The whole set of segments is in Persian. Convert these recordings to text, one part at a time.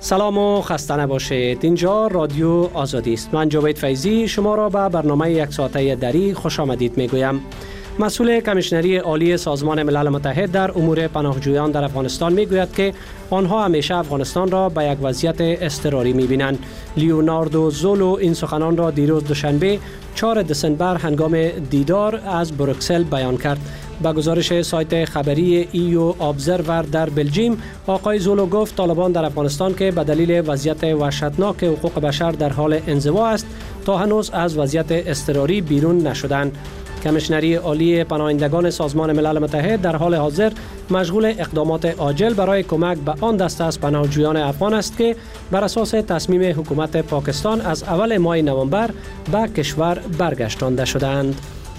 سلام و خسته نباشید. اینجا رادیو آزادی است. من جاوید فیضی شما را به برنامه یک ساعته دری خوش آمدید میگویم. مسئول کمیشنری عالی سازمان ملل متحد در امور پناهجویان در افغانستان میگوید که آنها همیشه افغانستان را به یک وضعیت اضطراری میبینند. لیوناردو زولو این سخنان را دیروز دوشنبه 4 دسامبر هنگام دیدار از بروکسل بیان کرد. با گزارش سایت خبری ایو ابزرور در بلژیم، آقای زولو گفت طالبان در افغانستان که به دلیل وضعیت وحشتناک حقوق بشر در حال انزوا است تا هنوز از وضعیت اضطراری بیرون نشدند. کمیشنری عالی پناهندگان سازمان ملل متحد در حال حاضر مشغول اقدامات عاجل برای کمک به آن دسته از پناهجویان افغان است که بر اساس تصمیم حکومت پاکستان از اول ماه نوامبر به کشور برگشتانده شدند.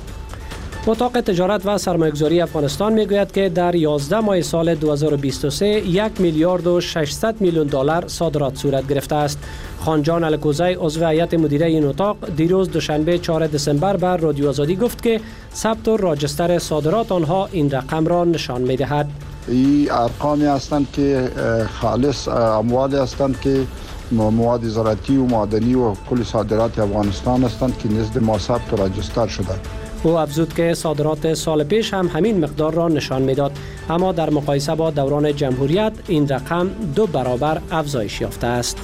اتاق تجارت و سرمایه‌گذاری افغانستان میگوید که در 11 ماه سال 2023 1 میلیارد و 600 میلیون دلار صادرات صورت گرفته است. خانجان الکوزی عضو هیئت مدیره این اتاق دیروز دوشنبه 4 دسامبر بر رادیو آزادی گفت که ثبت و راجستر صادرات آنها این رقم را نشان می‌دهد. این ارقامی هستند که خالص اموالی هستند که مواد زراعتی و معدنی و کل صادرات افغانستان هستند که نزد ما ثبت و راجستر شده. او افزود که صادرات سال پیش هم همین مقدار را نشان میداد، اما در مقایسه با دوران جمهوریت این رقم 2 برابر افزایش یافته است.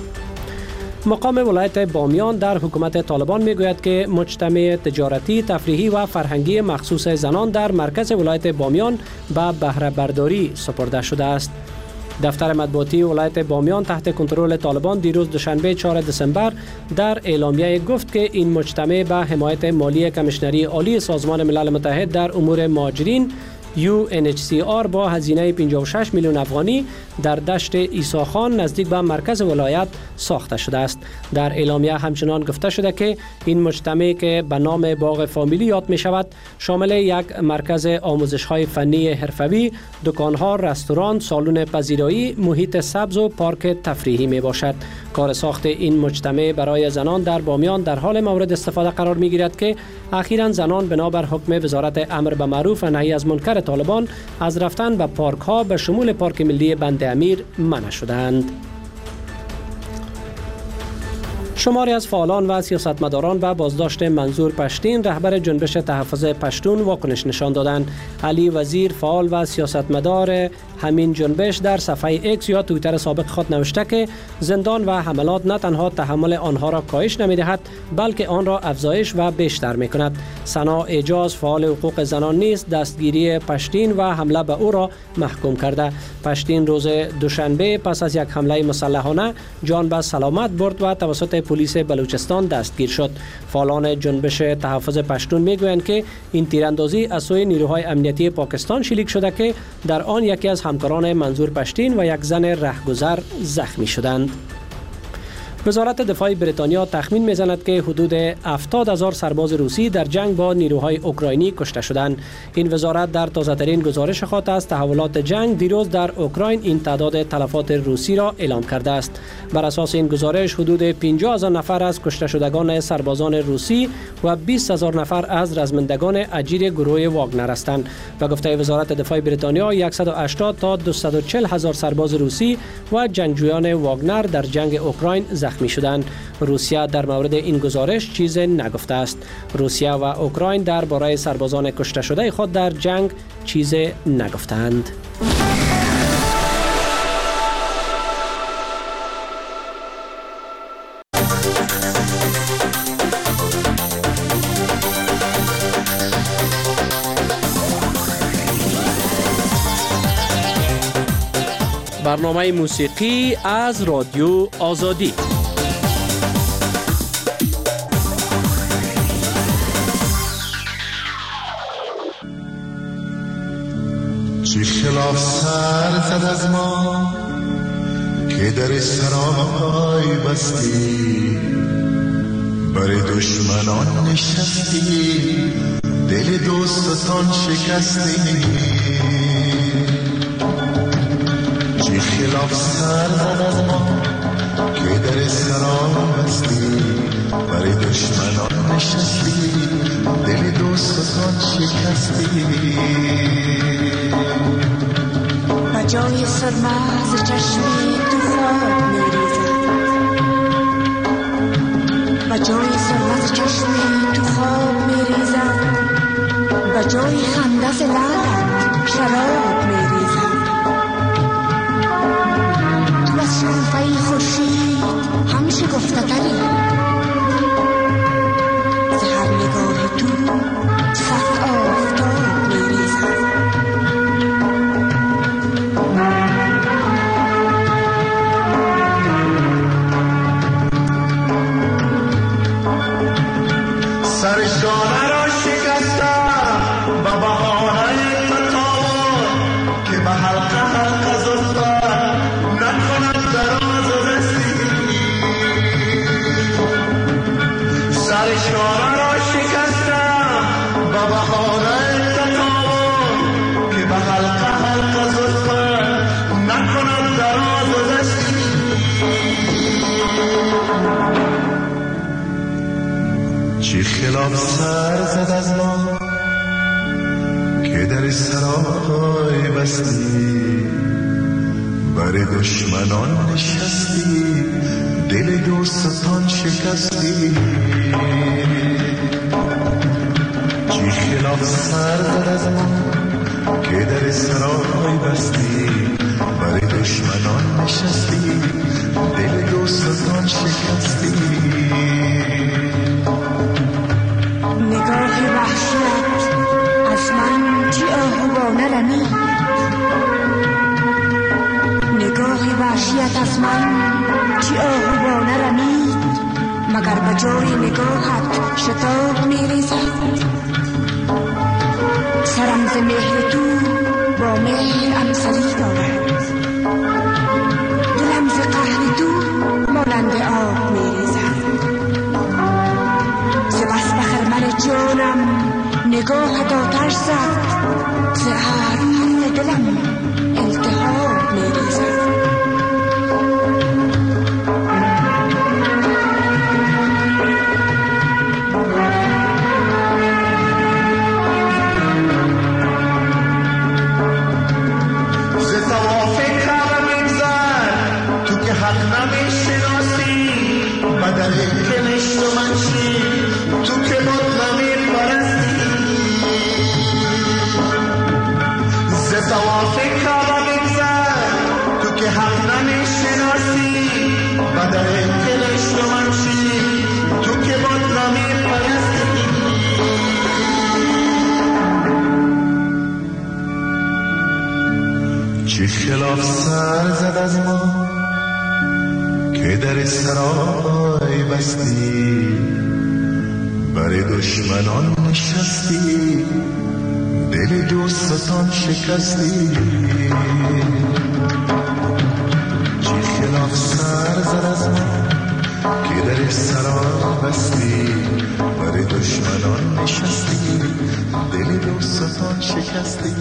مقام ولایت بامیان در حکومت طالبان میگوید که مجتمع تجارتی، تفریحی و فرهنگی مخصوص زنان در مرکز ولایت بامیان به بهره برداری سپرده شده است. دفتر مطبوعاتی ولایت بامیان تحت کنترل طالبان دیروز دوشنبه 4 دسامبر در اعلامیه گفت که این مجتمع به حمایت مالی کمیشنری عالی سازمان ملل متحد در امور مهاجرین UNHCR با هزینه 56 میلیون افغانی در دشت عیسی خان نزدیک به مرکز ولایت ساخته شده است. در اعلامیه همچنان گفته شده که این مجتمع که به نام باغ فامیلی یاد می شود شامل یک مرکز آموزش های فنی حرفوی، دکانها، رستوران، سالن پذیرایی، محیط سبز و پارک تفریحی می باشد. کار ساخت این مجتمع برای زنان در بامیان در حال مورد استفاده قرار می گیرد که اخیراً زنان بنابر حکم وزارت امر به معروف و نهی از منکر طالبان از رفتن به پارک ها به شمول پارک ملی بند امیر منع شدند. شماری از فعالان و سیاستمداران به بازداشت منظور پشتین رهبر جنبش تحفظ پشتون واکنش نشان دادند. علی وزیر فعال و سیاستمدار همین جنبش در صفحه ایکس یا توییتر سابق خود نوشته که زندان و حملات نه تنها تحمل آنها را کاهش نمی‌دهد بلکه آن را افزایش و بیشتر می‌کند. سنا اعجاز فعال حقوق زنان نیز دستگیری پشتین و حمله به او را محکوم کرده. پشتین روز دوشنبه پس از یک حمله مسلحانه جان به سلامت برد و توسط پلیس بلوچستان دستگیر شد. فعالان جنبش تحفظ پشتون میگویند که این تیراندازی از سوی نیروهای امنیتی پاکستان شلیک شده که در آن یکی از همکاران منظور پشتین و یک زن رهگذر زخمی شدند. وزارت دفاع بریتانیا تخمین میزند که حدود 70,000 سرباز روسی در جنگ با نیروهای اوکراینی کشته شدند. این وزارت در تازه‌ترین گزارش خود از تحولات جنگ دیروز در اوکراین این تعداد تلفات روسی را اعلام کرده است. بر اساس این گزارش حدود 50,000 نفر از کشته شدگان سربازان روسی و 20,000 نفر از رزمندگان اجیر گروه واگنر هستند. و گفته وزارت دفاع بریتانیا 180 تا 240,000 سرباز روسی و جنگجویان واگنر در جنگ اوکراین زخمی شدند. روسیه در مورد این گزارش چیزی نگفته است. روسیه و اوکراین درباره سربازان کشته شده خود در جنگ چیزی نگفتند. برنامه موسیقی از رادیو آزادی. چی خلاف سر زد از ما که در سرای بستی، برای دشمنان نشستی، دل دوستان شکستی. چی خلاف سر زد از ما که در سرای بستی، برای دشمنان نشستی، دل دوستان شکستی. جای سرمه ز چشمی تو خود میریزد، و جای ثروت چشمی تو خواب میریزد، و جای خنده لعلت شراب میریزد. تو از شکوفه خورشید هم شکفته تری، ز هر نگاه تو صد آفتاب میریزد. سر شانه را شکستم با بهانه تطاول که به حلقه حلقه زلفت نکند دراز و رسی. سر شانه را شکستم با بهانه تطاول که به حلقه حلقه زلفت نکند دراز و رسی. چی خلاف سر زد از ما که در سرای بستی، بر دشمنان نشستی، دل دوستان شکستی. چی خلاف سر زد از ما که در سرای بستی، بر دشمنان نشستی، دل دوستان شکستی. نگاه وحشت از من چی آهوانه رمید، نگاه وحشت از من چی آهوانه رمید، مگر به جای نگاهت شتاب میریزد. سرم ز مهر تو با مهر امسری دارد، دلم ز قهر تو مانند آب میریزد. ز بس به خرمن جانم نگاهت آتش زد، ز ابر دلم التهاب میریزد. ز طواف کعبه می‌گذر تو که حق نمی‌شناسی، بدل کنشت و منشی تو که بد نمی‌پرستی. ز طواف کعبه می‌گذر تو که حق نمی‌شناسی، بدل کنشت و منشی تو که بد نمی‌پرستی. چی خلاف سر زد از ما که در سرای بستی، بر دشمنان نشستی، دل دوستان شکستی. چی خلاف سر زد از ما که در سرای بستی، بر دشمنان نشستی، دل دوستان شکستی.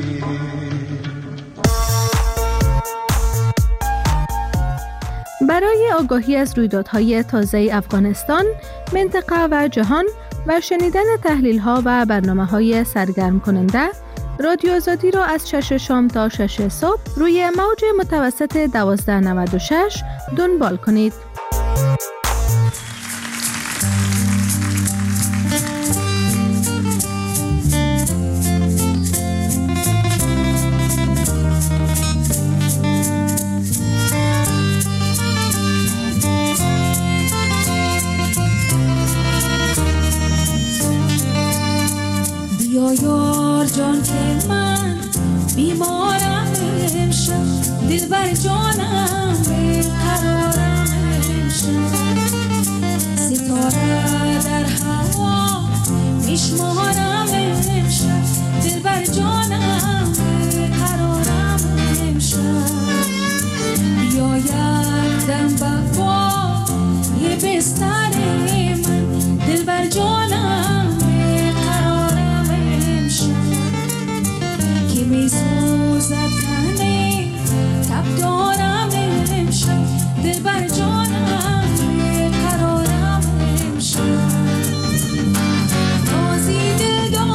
برای آگاهی از رویدادهای تازه افغانستان، منطقه و جهان و شنیدن تحلیل‌ها و برنامه‌های سرگرم کننده، رادیو آزادی را از 6 شام تا 6 صبح روی موج متوسط 1296 دنبال کنید. یار جان که من بیمارم امشب، دل بر جانم بیقرارم امشب، ستاره در هوا میشمارم امشب، دل بر جانم بیقرارم امشب. بیاید دم بفا یه بستر من، دل بر جانم که میسوزد تنه تب دارم امشب، دل بر جانم قرارم امشب. بازی دل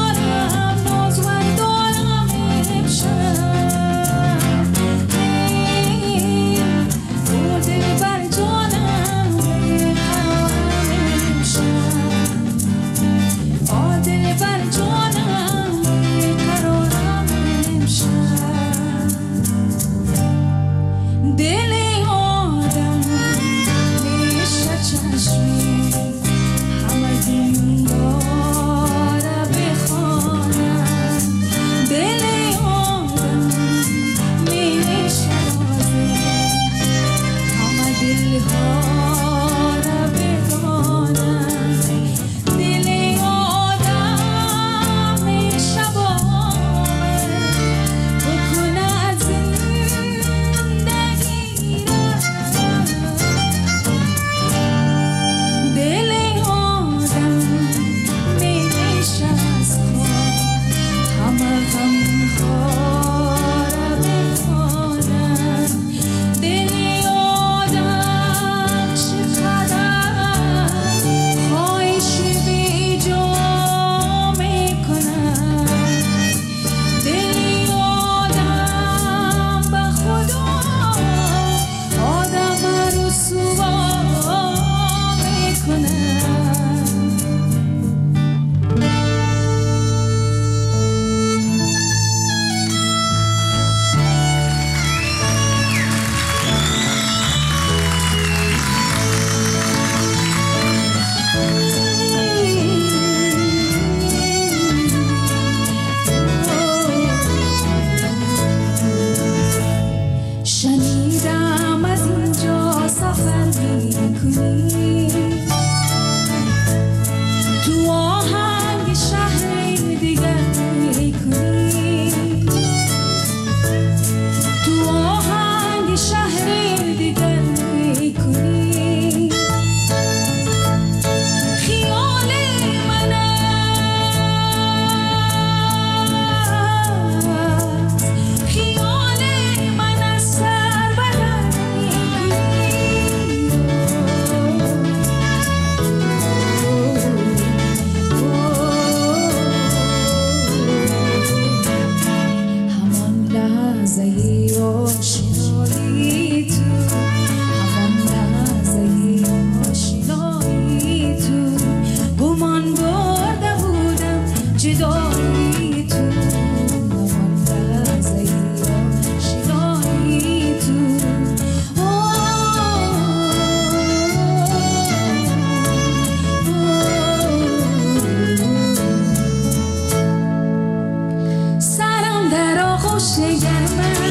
آغوش گرمم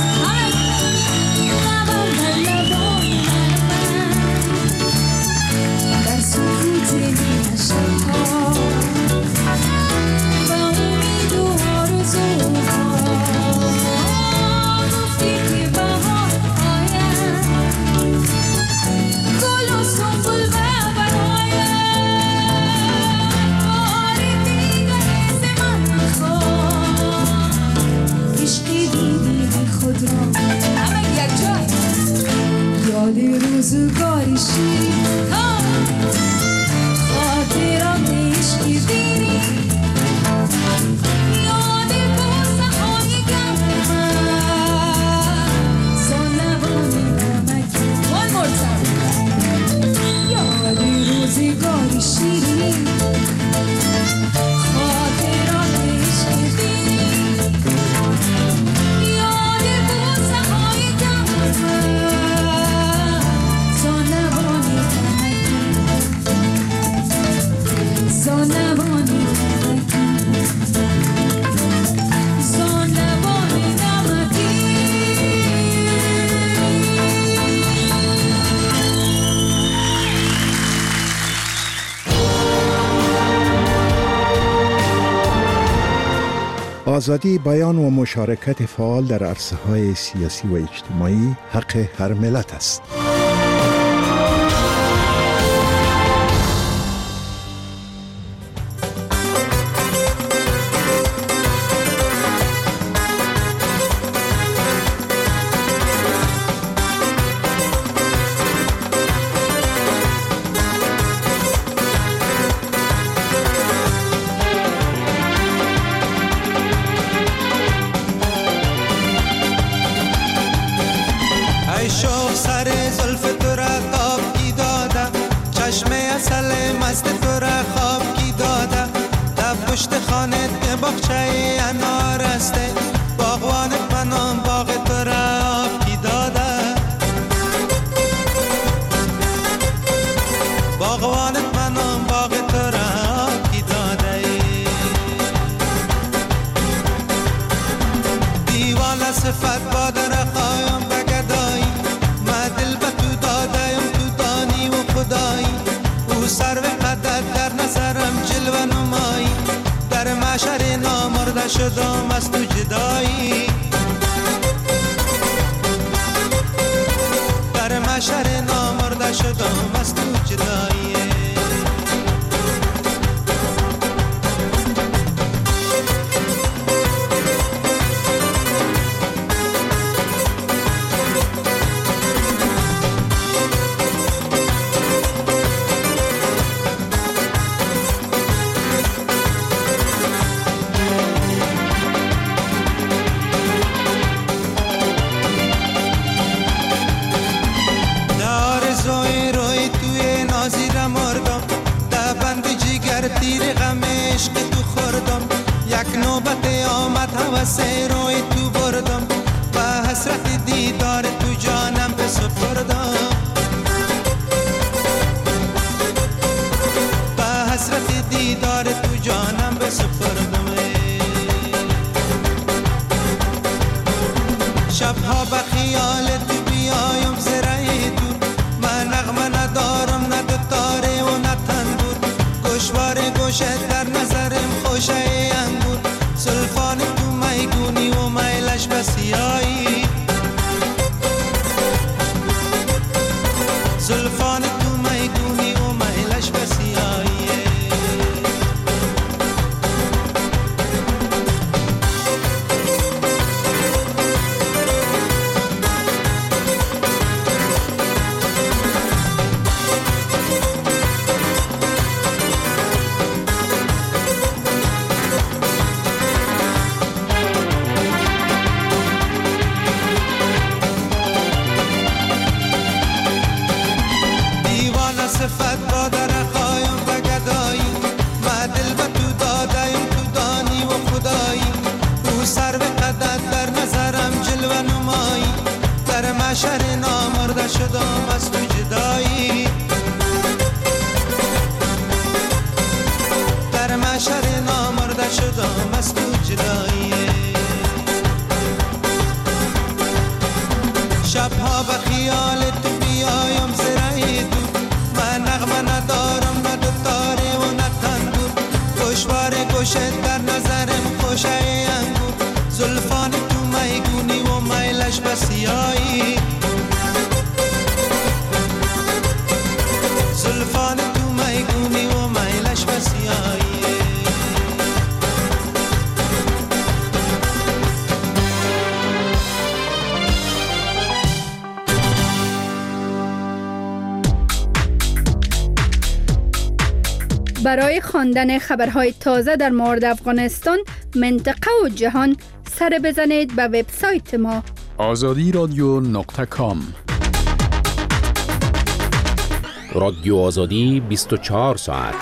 لبم در لبان من در سکوت نیمه شبها و امید و آرزوها گفتی که بهار آید گل و سنبل و براید بار دیگر ز من میخواد عشقی دیدی خود را همه یک جای یاد روزگاری شیر خاطرات عشقی دیدی یاد بوسه های گرم زان لبان نمکی one more time یاد روزگاری شیرین خاطرات عشقی دیدی یاد بوسه های گرم زان لبان نمکی زان لبان نمکی زان لبان نمکی آزادی بیان و مشارکت فعال در عرصه‌های سیاسی و اجتماعی حق هر ملت است. ای شوق سر زلف تو را خواب کی داده چشم اصل مست تو را خواب کی داده در پشت خانه که باغچه انار است باغوان پنام باغ تو را آب کی داده باغوان پنام باغ تو را آب کی داده دیوانه صفت بادر قایم بگدایی ما دل به تو دادایم تو دانی و خدایی او سر و قدت در نظرم جلوه نمایی در معشر نامرده شدم از تو جدایی در معشر نامرده شدم از تو جدایی تیر غم عشق تو خوردم یک نوبت آمد هوس روی تو بردم و حسرت دیدار تو جانم به سپردم و حسرت دیدار تو جانم به سپردم شبها به خیال تو بیایم زرعی دور من نغمه ندارم نه دوتاره و نه تنبور گوشوار گوشت در نظرم خوشه انگور زلفان تو میگونی و میلش بسیایی زلفان تو میگونی و میلش بسیایی صفت با در خوایم و گدایی ما دل به تو دادایم تو دانی و خدایی او سر به قدت در نظرم جلوه نمایی در معشر نامرده شدم از تو جدایی در معشر نامرده شدم از تو جدایی نظرم خوشه انگور زلفان تو میگونی و میلش بسیایی زلفان تو میگونی و میلش بسیایی برای خواندن خبرهای تازه در مورد افغانستان، منطقه و جهان سر بزنید به وبسایت ما azadiradyo.com. رادیو آزادی 24 ساعت.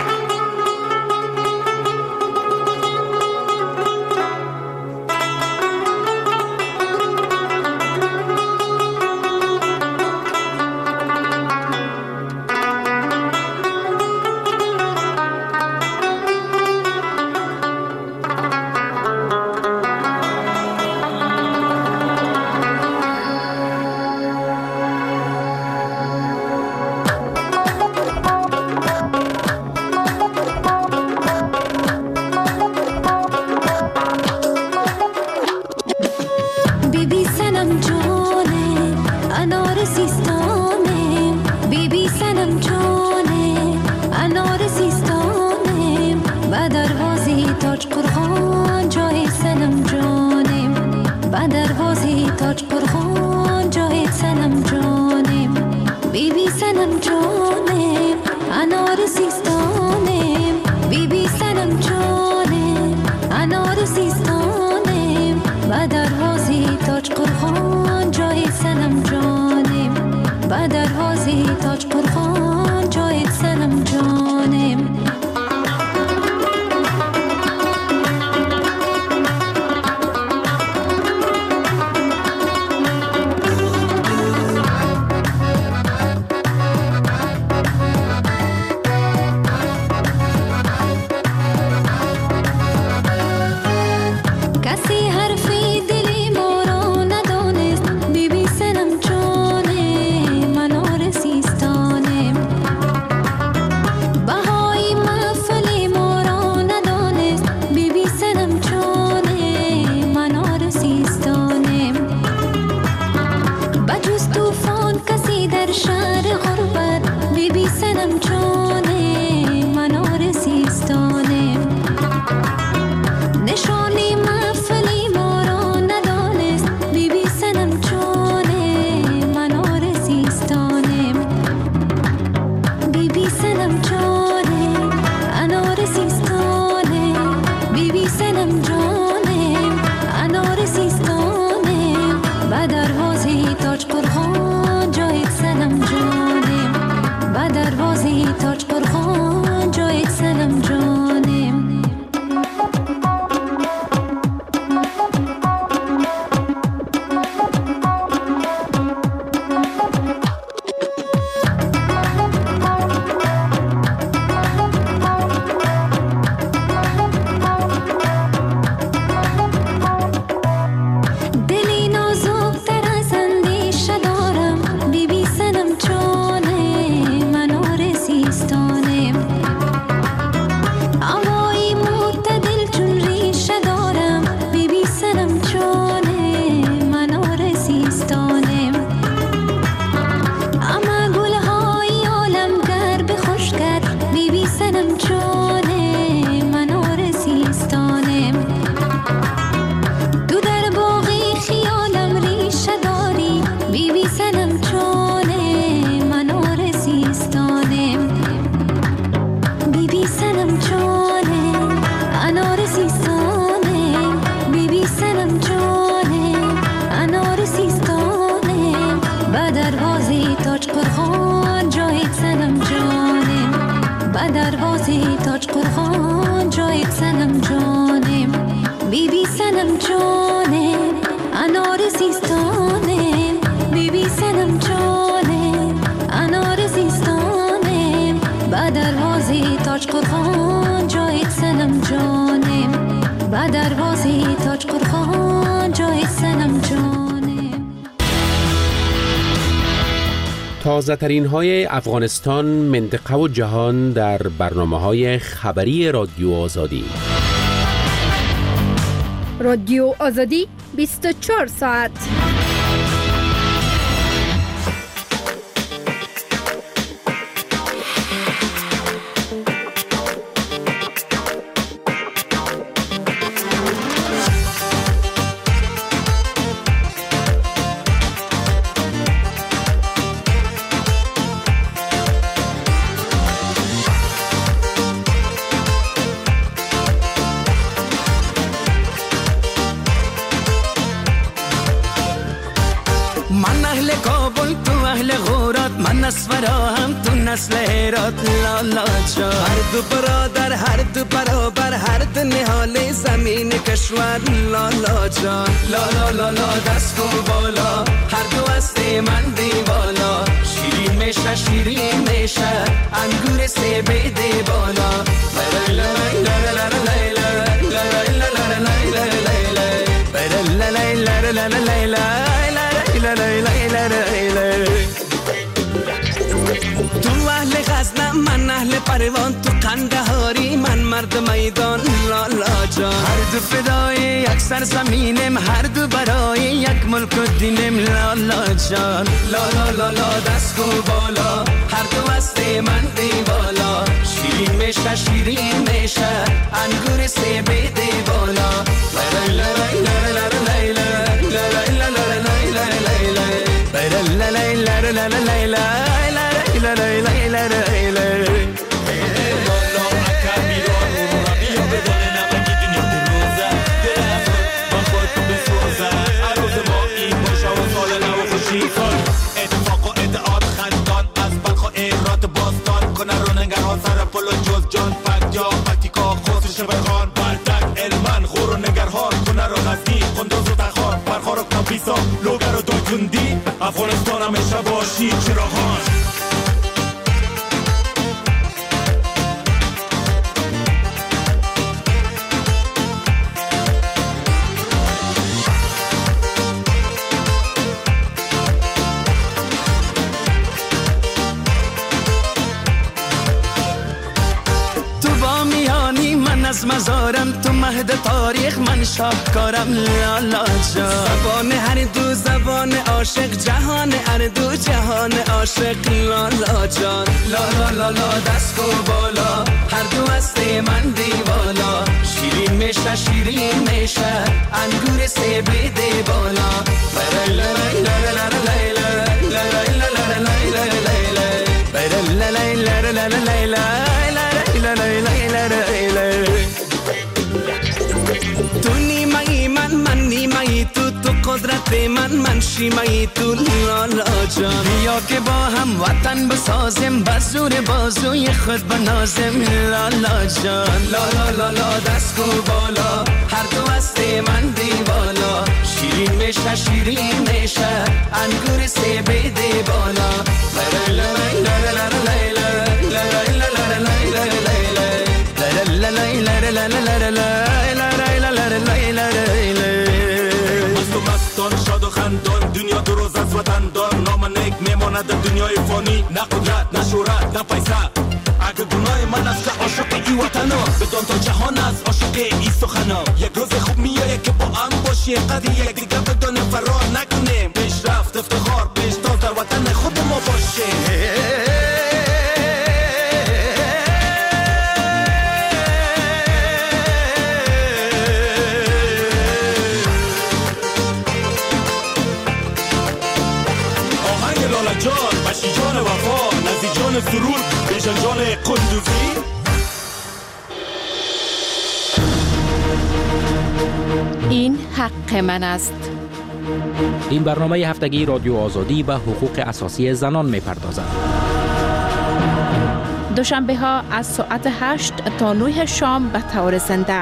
تازه ترین های افغانستان، منطقه و جهان در برنامه های خبری رادیو آزادی. رادیو آزادی 24 ساعت. نسفرام تو نسل هرات لالا جا، هر دو برادر هر دو برابر هر دو نهال زمین کشور لالا جا، لالا لالا دست کن بالا هر دو است من دیوالا، شیرین میشه شیرین میشه انگور سیب دی بالا، لا لا لا لا لا لا لا. تو اهل غزنم من اهل پروان، تو قندهاری من مرد میدان لالا جان، هر دو فدای یک سرزمینم هر دو برای یک ملک و دینم لالا جان، لالا لالا دست کو بالا هر دو است من دیوالا، شیرین میشه شیرین میشه انگور سیب دی بالا، لا لا لا لا اتفاق و ادعاد خندان از بلخ و ایرات باستان کنه رو نگران سر پل و جز جان پک یا پتیکا خسر شبخان بردک علمن خور و نگرهان کنه رو غزنی قندوز و تخار برخار و کمپیسا لوگر و دایکندی افغانستان همیشه باشی چراغان. از مزارم تو مهد تاریخ من شاهکارم لالا جان، زبان هر دو زبان عاشق جهان هر دو جهان عاشق لالا جان، لالا لالا دست کو بالا هر دو است من دیوالا، شیرین میشه شیرین میشه انگور سیب دی بالا، لا لا لا لا تو نیمه‌ای من نیمه‌ای تو قدرت من شیمه‌ای تو لالا جان، بیا که با هم وطن بسازیم بزور بازوی خود بنازیم لالا جان، لالا لالا دست کو بالا هر دو است من دیوالا، شیرین میشه شیرین میشه انگور سیب دی بالا، لا لا لا لا مستان شاد و خندان دنیا دو روز از وطن دار، نام نیک میماند در دنیای فانی، نه قدرت نه شهرت نه پیسه، اگه گناه من است که عاشق ای وطنا بدان تا جهان است عاشق ای سخنا، یک روز خوب میایه که با هم باشی قدر یک دیگه بدان فرار نکنیم، پیشرفت افتخار پیشتاز در وطن خود ما باشه. جان بشی جان وفا نزی جان سرور بیشن جان قندوزی. این حق من است. این برنامه هفتگی رادیو آزادی به حقوق اساسی زنان می پردازد. دوشنبه ها از ساعت 8 تا 9 شام به طور زنده.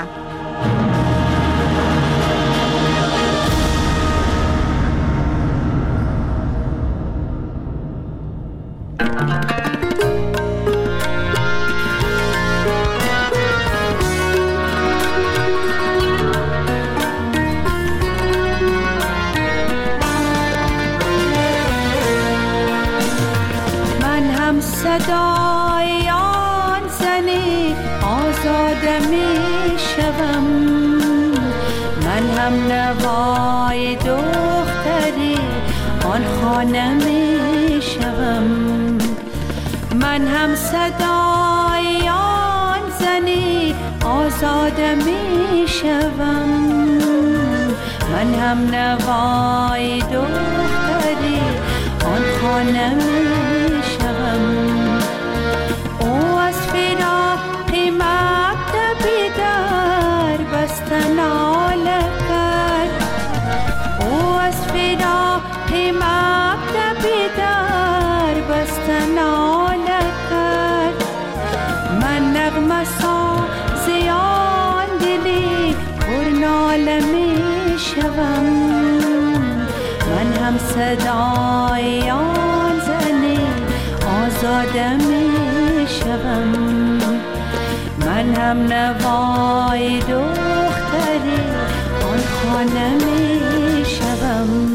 صدای آن زنی آزاده می شوم، من هم نوای دختری آن خانه می شوم، من هم صدای آن زنی آزاده می شوم، من هم نوای دختری آن خانه می شوم. او از فراق مکتبی در بستن ناله کرد، او از فراق مکتبی در بستن ناله کرد، من نغمه سازی آن دلی پر ناله می شوم، من هم صدای آن زنی آزاده می شوم، من هم نوای دختری آن خانه می شوم.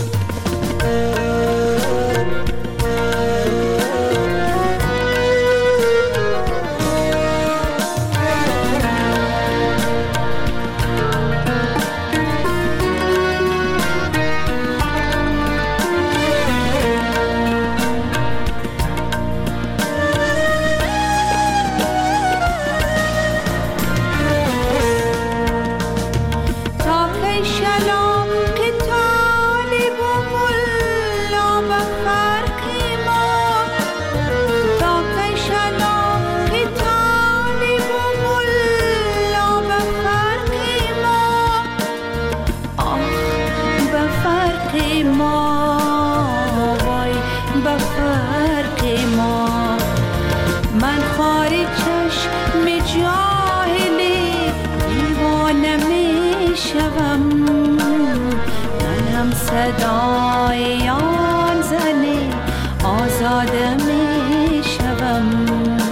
صدای آن زنی آزاده می شوم.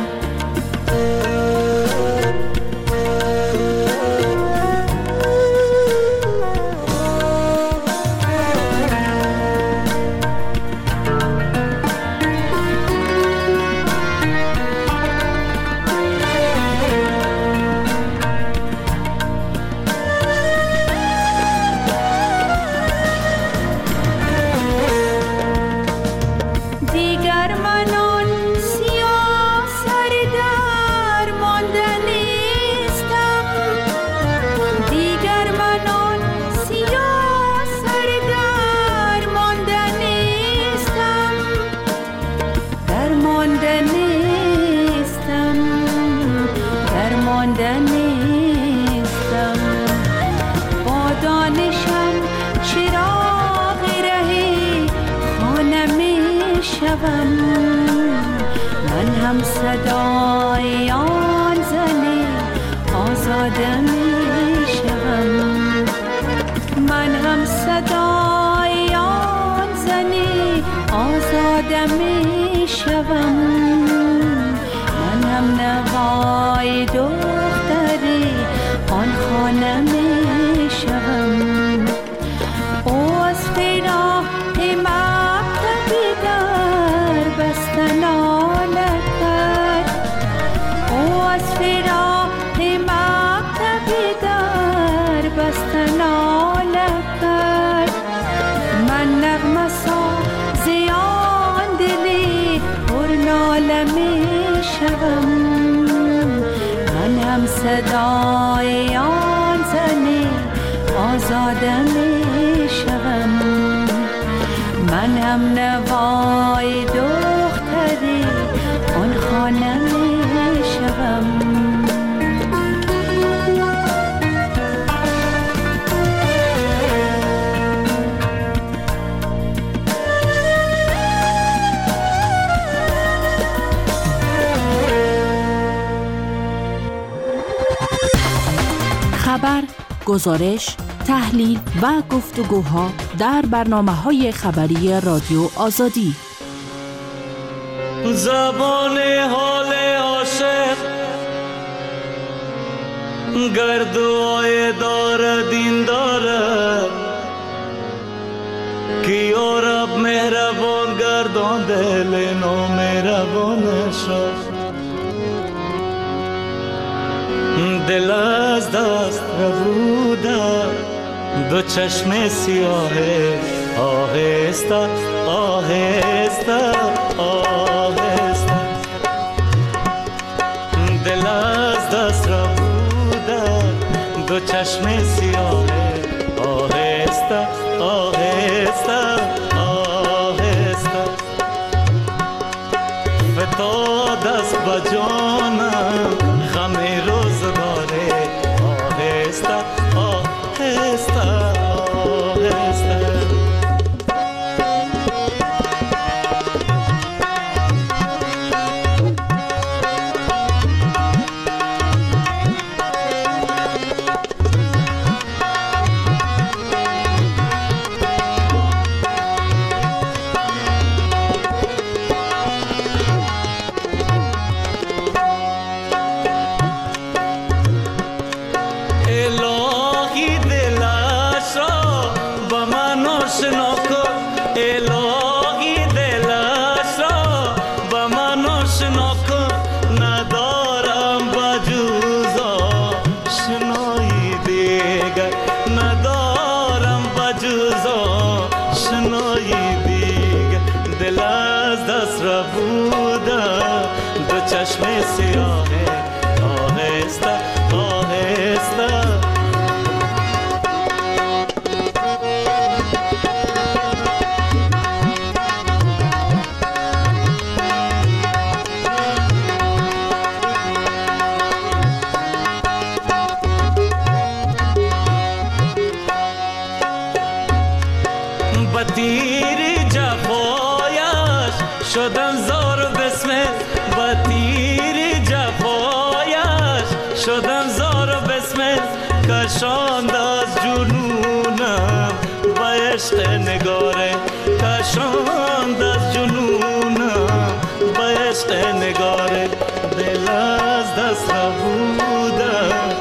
من هم صدای آن زنی آزاده می شوم، من هم صدای آن زنی آزاده می شوم، من هم نوای دختری آن خانه می شوم. او از فراق مکتبی در بستن ناله کرد، او از فراق مکتبی در بستن ناله کرد، من نغمه سازی آن دلی پر ناله می شوم، من هم صدای آن زنی آزاده می شوم، من هم نوای دختری آن خانه می شوم. خبر، گزارش، تحلیل و گفتگوها در برنامه‌های خبری رادیو آزادی. زبان حال عاشق گردوهای دار دین داره که یارب مهربان گردان دل نامهربانش، دل از دست ربوده دو چشم سیاه آهسته آهسته آهسته دل از دست را بوده دو چشم سیاه آهسته آهسته آهسته فتاد است با جانم غم روزگاره آهسته آهسته آهسته چشم سیاه آهسته آهسته با تیر جفایش شدن زار و بسمت با تیر جفایش شدن زار و بسمت کشاند از جنونم با عشق نگاره کشاند از جنونم با عشق نگاره دل از دست بودم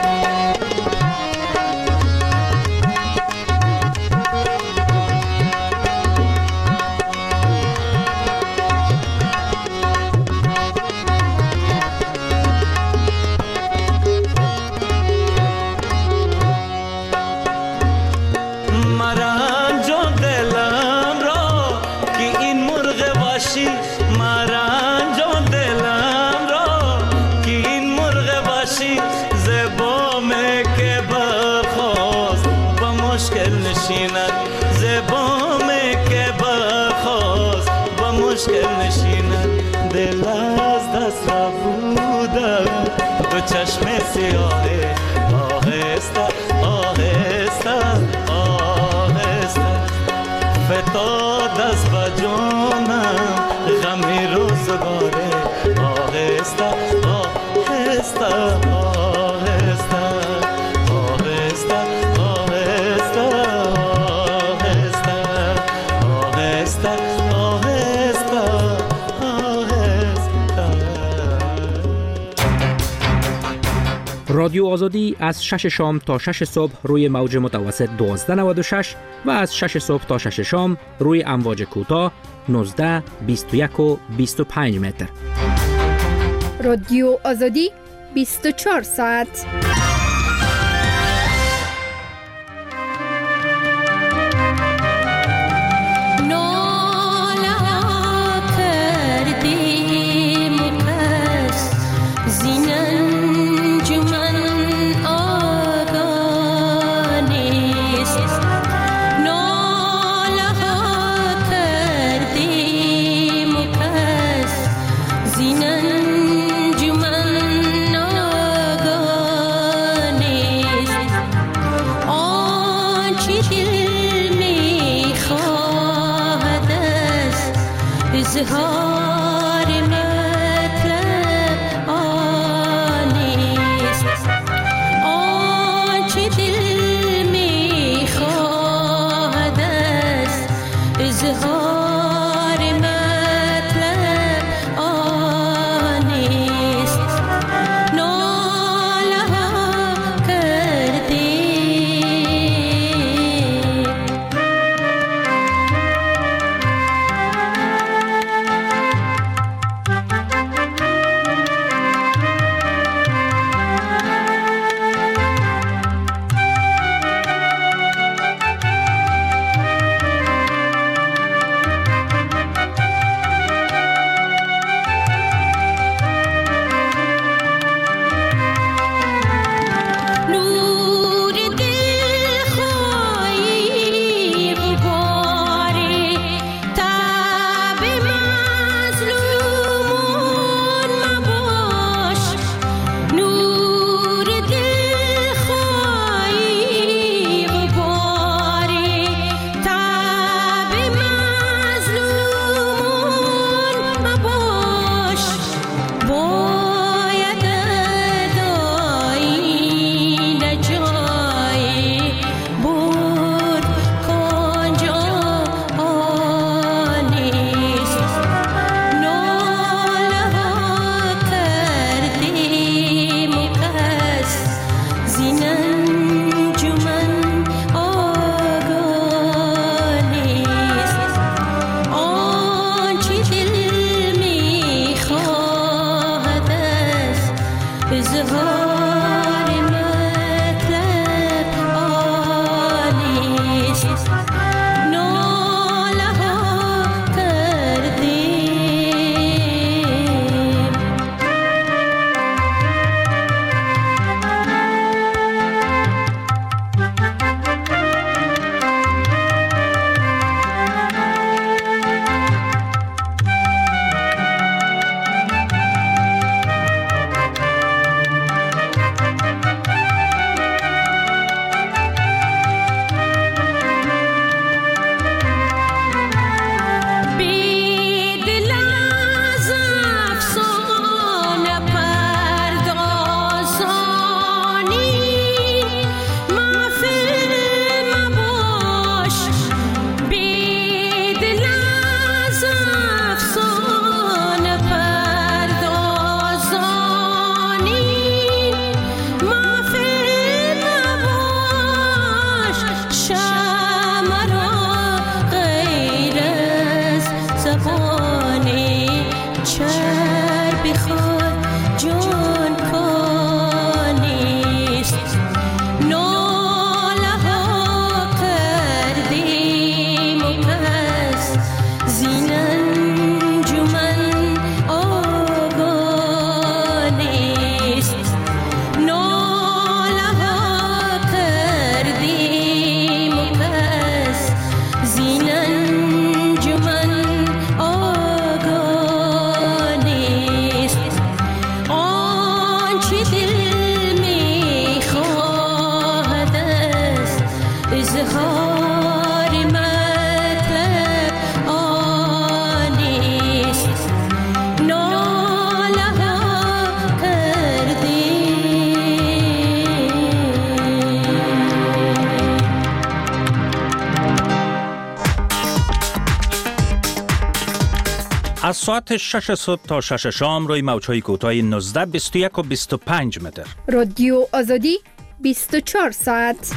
چشم سیاه آهسته آهسته آهسته فتاد از با جانم غم روزگاره آهسته آهسته آهسته آهسته آهسته آهسته آهسته رادیو آزادی از 6 شام تا 6 صبح روی موج متوسط 1296 و از 6 صبح تا 6 شام روی امواج کوتاه 19 21 و 25 متر. رادیو آزادی 24 ساعت. اظهار مطلب آنیست ناله ها کردی. از ساعت 6 صبح تا 6 شام روی موج‌های کوتاه 19، 21 و 25 متر. رادیو آزادی 24 ساعت.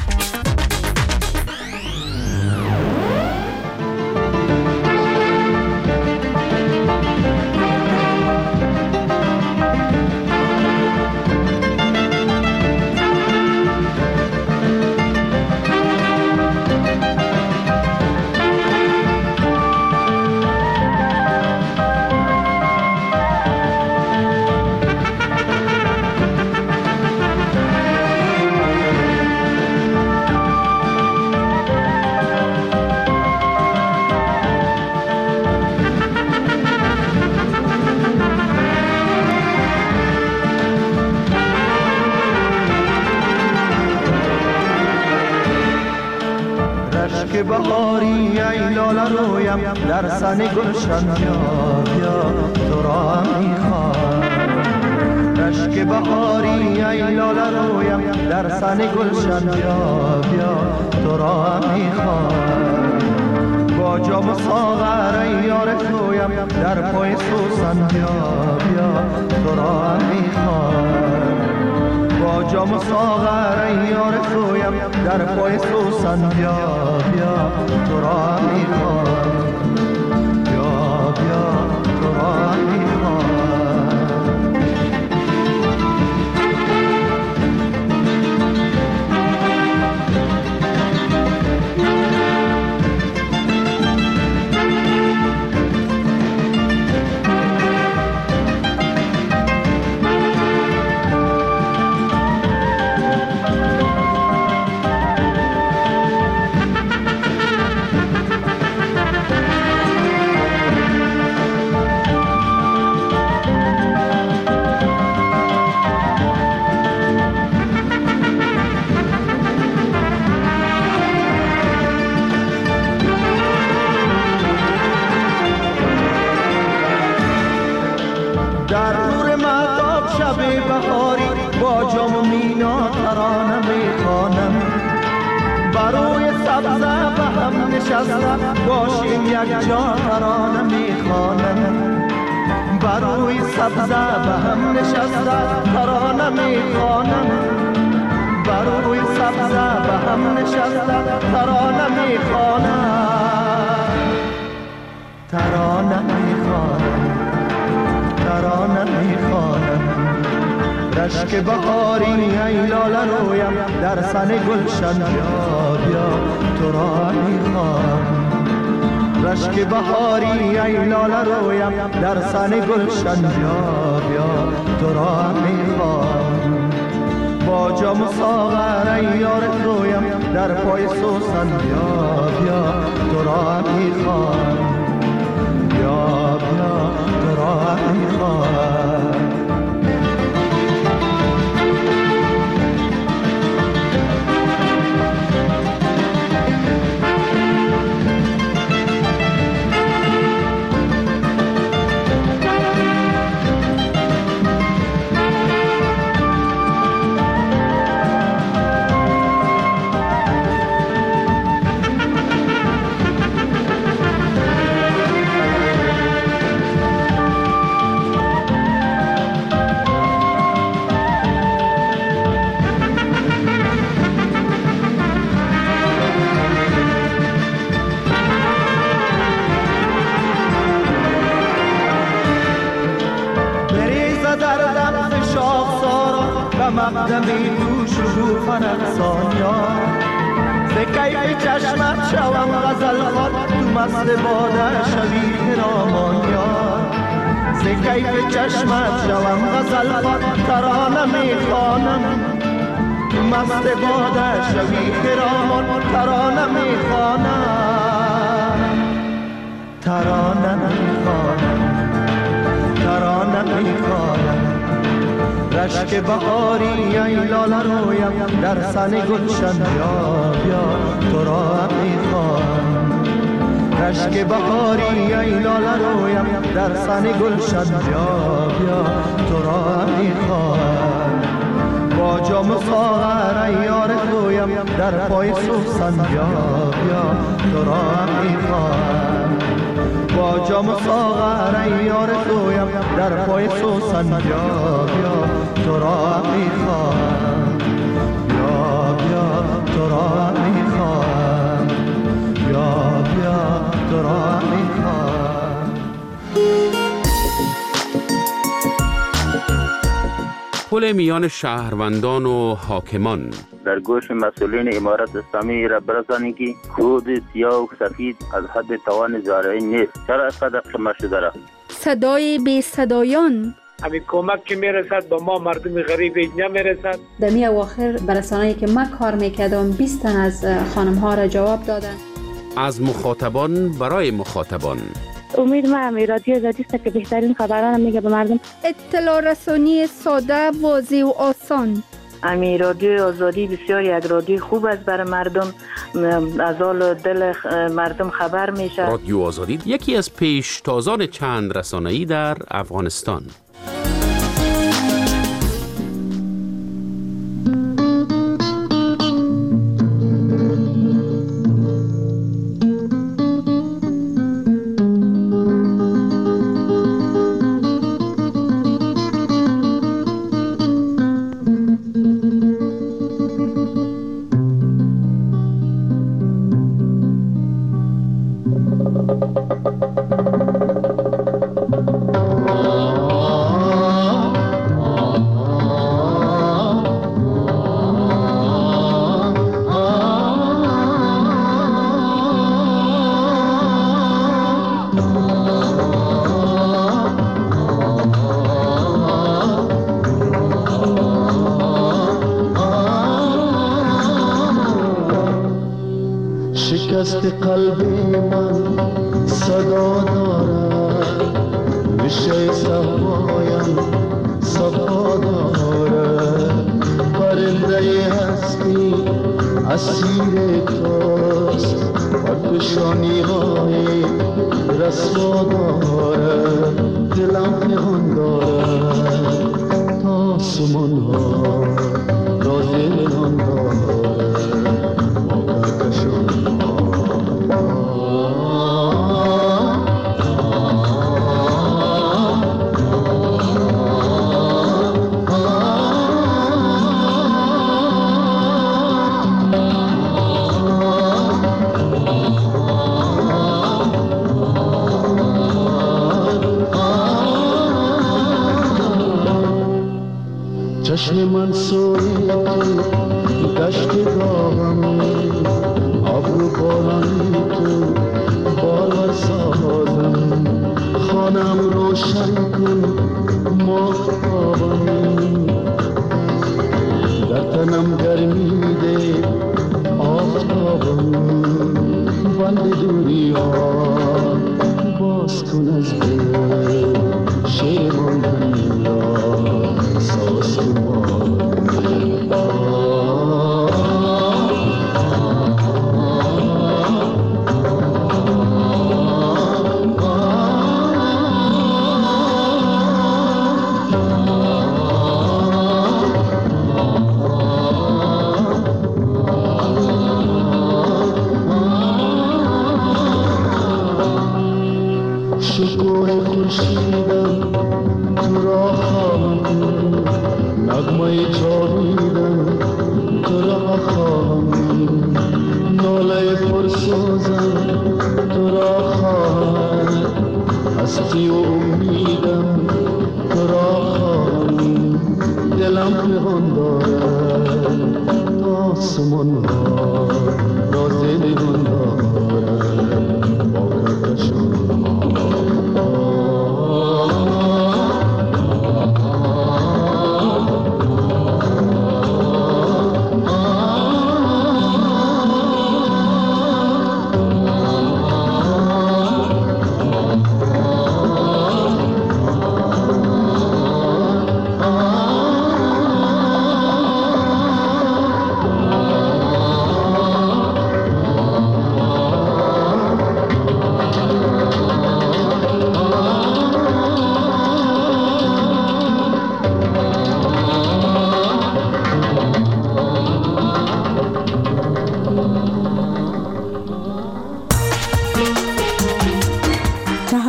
که بهاری ای لاله رویم در سن گلشن بیا بیا تو را میخوام. رشک بهاری ای لاله رویم در سن گلشن بیا بیا تو را میخوام. با جام و ساغر ای یار تویم در پای سوسن بیا بیا تو را میخوام. با جام و ساغر ای یار تویم در پای سوسن بیا بیا تو را میخوام. بیا بیا تو را میخوام. در نور مهتاب شب بهاری با جام و مینا ترانه میخوانم. بروی سبزه به هم نشسته باشیم یک جا ترانه میخوانم. بروی سبزه به هم نشسته ترانه میخوانم. بروی سبزه به هم نشسته ترانه میخوانم. ترانه میخوانم. ترانه میخوانم. رشک بهاری ای لاله رویم در سن گلشن بیا بیا تو را میخوام. رشک بهاری ای لاله رویم در سن گلشن بیا بیا تو را میخوام. با جام و ساغر ای یار تویم در پای سوسن بیا بیا تو را میخوام. بیا بیا تو را میخوام. مقدمی تو شروفن افسانیان ز کیف چشمت شوم غزل خوان تو مست باده شوی خرامانیان. ز کیف چشمت شوم غزل خوان ترانه میخوانم. تو مست باده شوی خرامان ترانه میخوانم. ترانه میخوانم. ترانه میخوانم. رشک بهاری ای لاله رویم در سن گلشن بیا بیا تو را میخوام رشک بهاری ای لاله رویم در سن گلشن بیا بیا تو را میخوام با جام ساغر ای یار خویم در پای سوسن بیا بیا تو را میخوام با جام ساغر ای یار خویم در پای سوسن بیا بیا تو را میخوام بیا بیا تو را میخوام بیا بیا تو را میخوام. پل میان شهروندان و حاکمان در گوش مسئولین امارت اسلامی را برسانید که خود سیاه و سفید از حد توان زارعی نیست. چرا اینقدر قمه شده را؟ صدای بی صدایان همین کمک که میرسد به ما مردم غریب نمیرسد. در می اواخر برسانه‌ای که من کار میکردم 20 تن از خانم ها را جواب دادن. از مخاطبان برای مخاطبان امید ما همی رادیو آزادی است که بهترین خبران میگه به مردم. اطلاع رسانی ساده، واضح و آسان. امی رادیو آزادی بسیار یک رادیو خوب است برای مردم، از حال دل مردم خبر میشه. رادیو آزادی یکی از پیشتازان چند رسانه‌ای در افغانستان. شکست قلب من صدا دارد، نشه صفایم صفا دارد، پرنده هستی اسیر توست، پرکشانی های رسوا دارد، دلم پنهان دارد تا آسمان ها راز نهان دارد. چشم من سوی تو گشت داغم، ابرو بارانی تو بالا سازم، خانم روشن کن ماهتابم، در تنم گرمی ده آفتابم، بند دوری ها باز کن از دل شیر ماندن را ساز کن. شکوه خورشید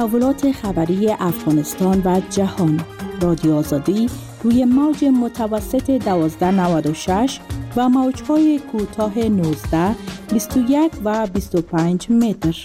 تحولات خبری افغانستان و جهان. رادیو آزادی روی موج متوسط 1296 و موج‌های کوتاه 19، 21 و 25 متر.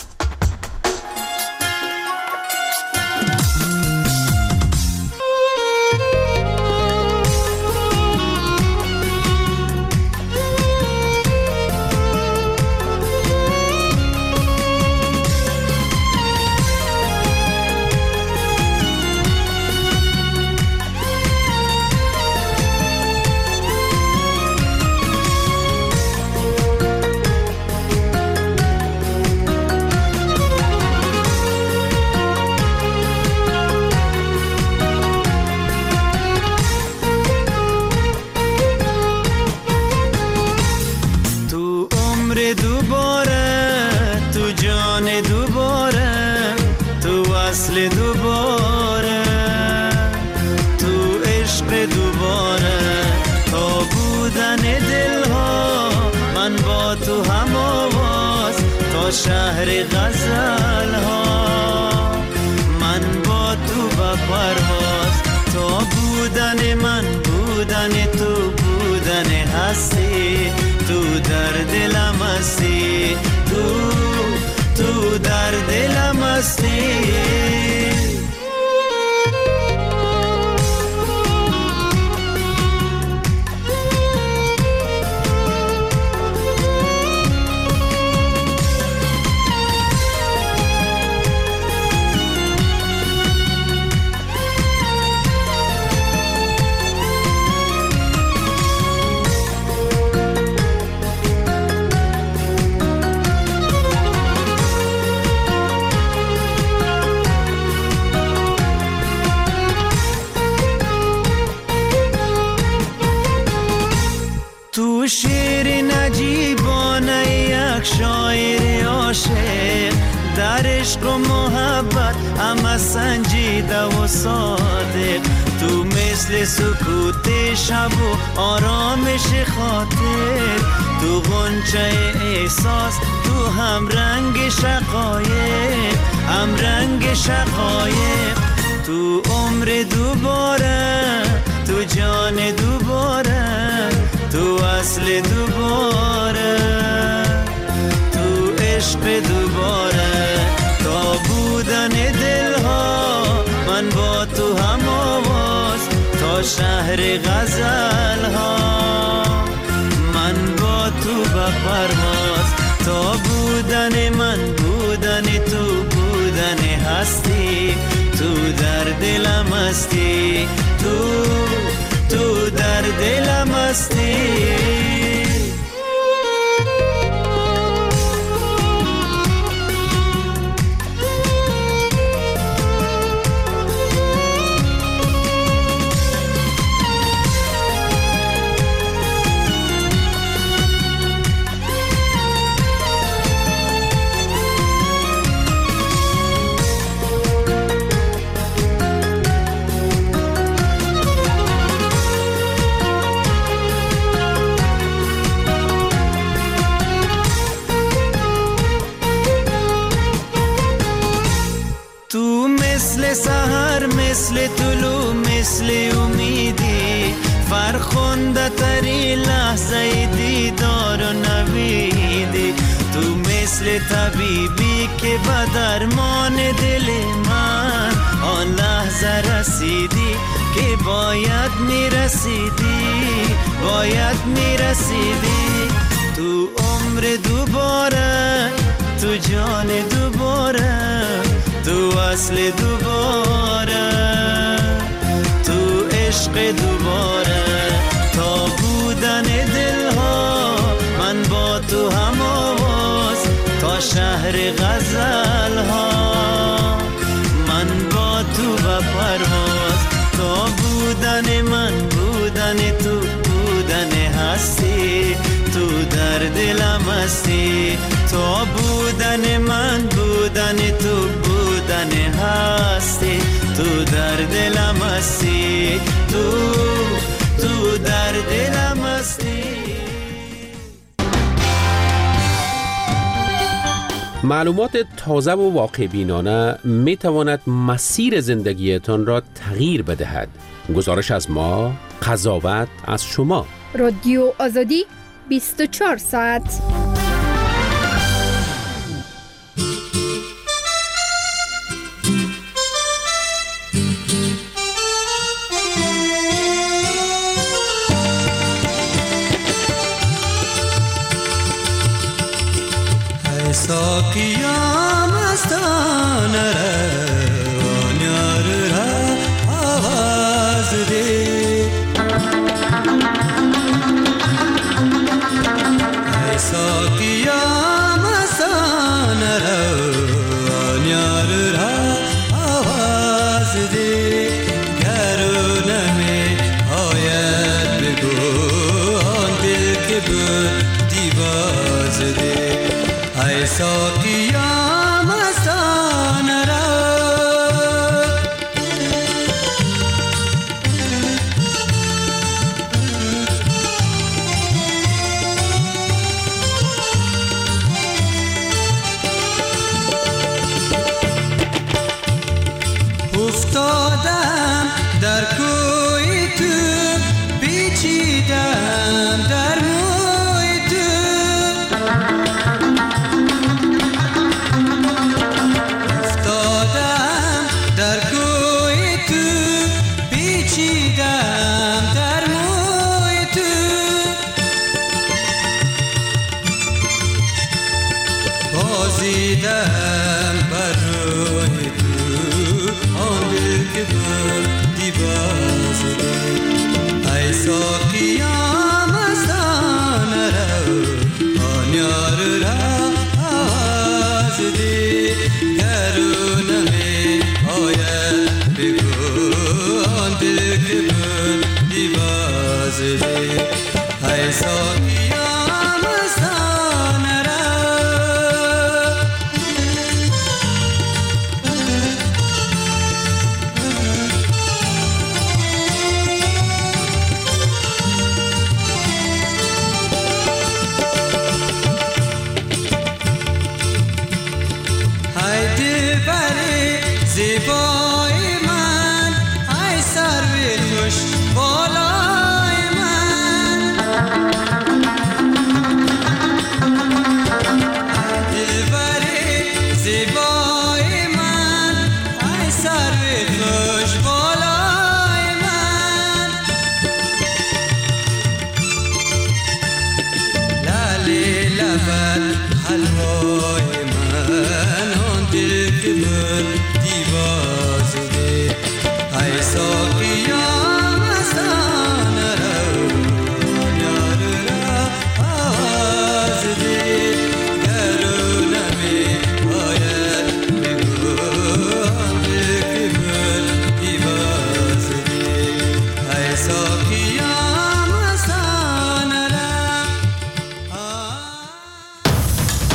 شهر غزل ها من با تو با پرواز، تو بودن من بودن تو بودن هستی، تو در دلم هستی، تو در دلم هستی. شیر نجیبانه یک شاعر عاشق، در عشق و محبت همه سنجیده و صادق، تو مثل سکوت شب و آرامش خاطر، تو غنچه احساس، تو هم رنگ شقایق، هم رنگ شقایق، تو عمر دوباره، تو جان دوباره، تو اصل دوباره، تو عشق دوباره، تا بودن دلها من با تو هم آواز، تا شهر غزل ها من با تو به پرواز، تا بودن من بودن تو بودن هستی، تو در دلم هستی، تو در دلم هستی. سحر مثل طلوع مثل امیدی، فرخنده تری لحظه دیدار و نویدی، تو مثل طبیبی که به درمان دل من آن لحظه رسیدی که باید میرسیدی، باید میرسیدی، تو عمر دوباره، تو جان دوباره، تو اصل دوباره، تو عشق دوباره، تا بودن دلها من با تو هم آواز، تا شهر غزل ها من با تو به پرواز، تا بودن من بودن تو بودن هستی، تو در دلم هستی، تا بودن من بودن تو بودن هستی، تو در دلم هستی، تو در دلم هستی. معلومات تازه و واقع بینانه می تواند مسیر زندگیتان را تغییر بدهد. گزارش از ما، قضاوت از شما. رادیو آزادی 24 ساعت. ساقیا مستانه روان یار را آواز ده ای ساقیا مستانه روان یار را آواز ده گرونه می آید بگو آن دل که بود دیواز ده ای ساقیا مستانه را افتادم در کوی تو پیچیدم در موی تو افتادم در کوی تو پیچیدم در موی تو بازیدم بر روی تو آن دل که بودی باز ای ساقیا مستانه رو آن یار را آواز ده گرونه می آید بگو آن دل که بودی باز ده ای ساقیا مستانه را زیبای من ای سرو خوش بالای من دلبری زیبای من ای سرو خوش بالای من لاله لبت حلوای من آن دل که من